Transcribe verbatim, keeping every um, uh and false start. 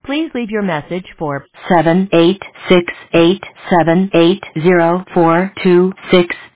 Please leave your message for seven eight six eight seven eight zero four two six